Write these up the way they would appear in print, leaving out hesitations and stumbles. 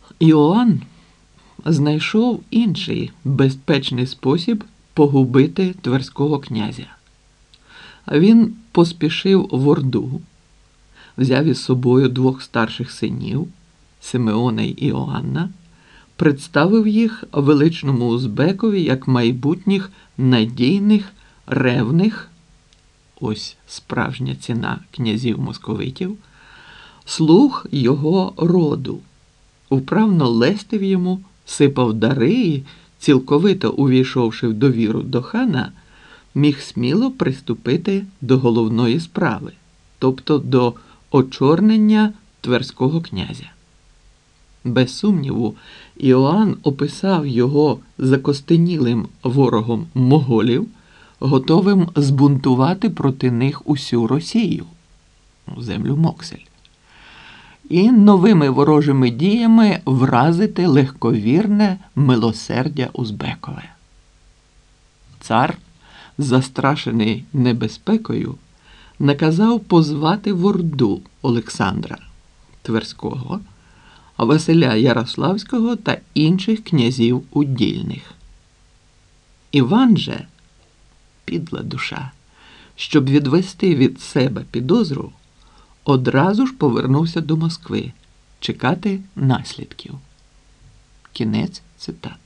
Іоанн знайшов інший безпечний спосіб погубити Тверського князя. Він поспішив в Орду, взяв із собою двох старших синів Симеона й Іоанна, представив їх величному узбекові як майбутніх надійних, ревних, ось справжня ціна князів-московитів, слуг його роду, вправно лестив йому, сипав дари і, цілковито увійшовши в довіру до хана, міг сміло приступити до головної справи, тобто до очорнення Тверського князя. Без сумніву, Іоанн описав його закостенілим ворогом моголів, готовим збунтувати проти них усю Росію, землю Моксель, і новими ворожими діями вразити легковірне милосердя узбекове. Цар, застрашений небезпекою, наказав позвати в Орду Олександра Тверського, Василя Ярославського та інших князів удільних. Іван же, підла душа, щоб відвести від себе підозру, одразу ж повернувся до Москви чекати наслідків. Кінець цитати.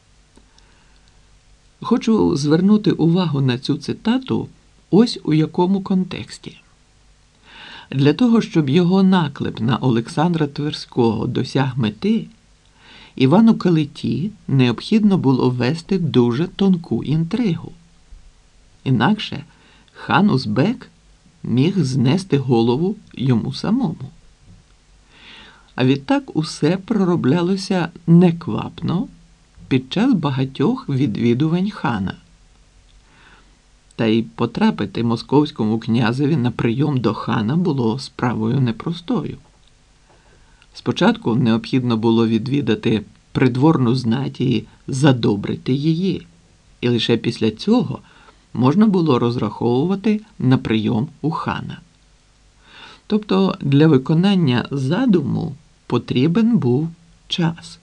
Хочу звернути увагу на цю цитату ось у якому контексті. Для того, щоб його наклеп на Олександра Тверського досяг мети, Івану Калиті необхідно було вести дуже тонку інтригу. Інакше хан Узбек міг знести голову йому самому. А відтак усе пророблялося неквапно під час багатьох відвідувань хана. Та й потрапити московському князеві на прийом до хана було справою непростою. Спочатку необхідно було відвідати придворну знать і задобрити її, і лише після цього можна було розраховувати на прийом у хана. Тобто для виконання задуму потрібен був час.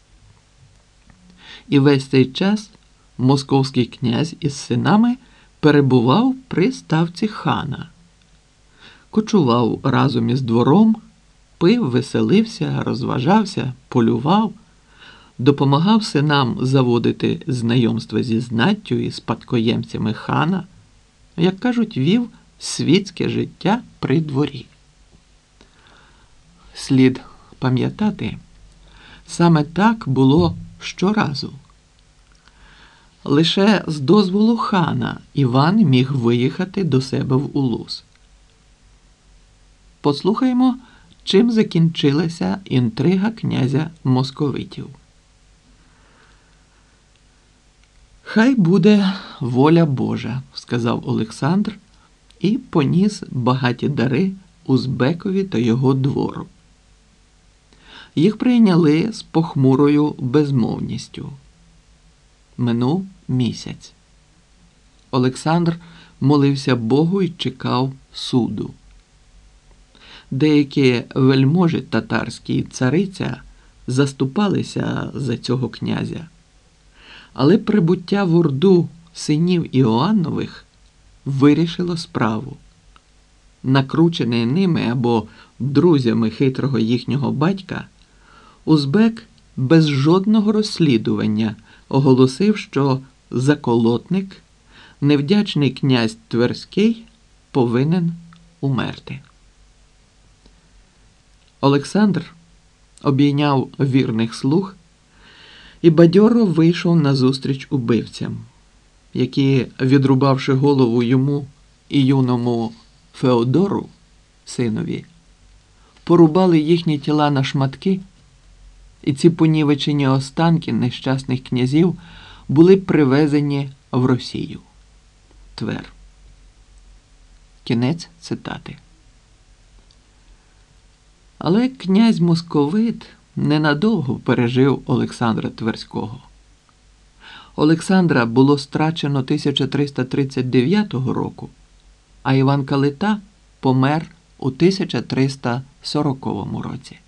І весь цей час московський князь із синами перебував при ставці хана, кочував разом із двором, пив, веселився, розважався, полював, допомагав синам заводити знайомства зі знаттю і спадкоємцями хана, як кажуть, вів світське життя при дворі. Слід пам'ятати, саме так було щоразу. Лише з дозволу хана Іван міг виїхати до себе в Улус. Послухаймо, чим закінчилася інтрига князя московитів. «Хай буде воля Божа», – сказав Олександр і поніс багаті дари Узбекові та його двору. Їх прийняли з похмурою безмовністю. Минув місяць. Олександр молився Богу і чекав суду. Деякі вельможі татарські і цариця заступалися за цього князя. Але прибуття в Орду синів Іоаннових вирішило справу. Накручений ними або друзями хитрого їхнього батька, Узбек без жодного розслідування оголосив, що заколотник, невдячний князь Тверський, повинен умерти. Олександр обійняв вірних слуг і бадьоро вийшов назустріч убивцям, які, відрубавши голову йому і юному Феодору, синові, порубали їхні тіла на шматки, і ці понівечені останки нещасних князів були привезені в Росію. Твер. Кінець цитати. Але князь Московит ненадовго пережив Олександра Тверського. Олександра було страчено 1339 року, а Іван Калита помер у 1340 році.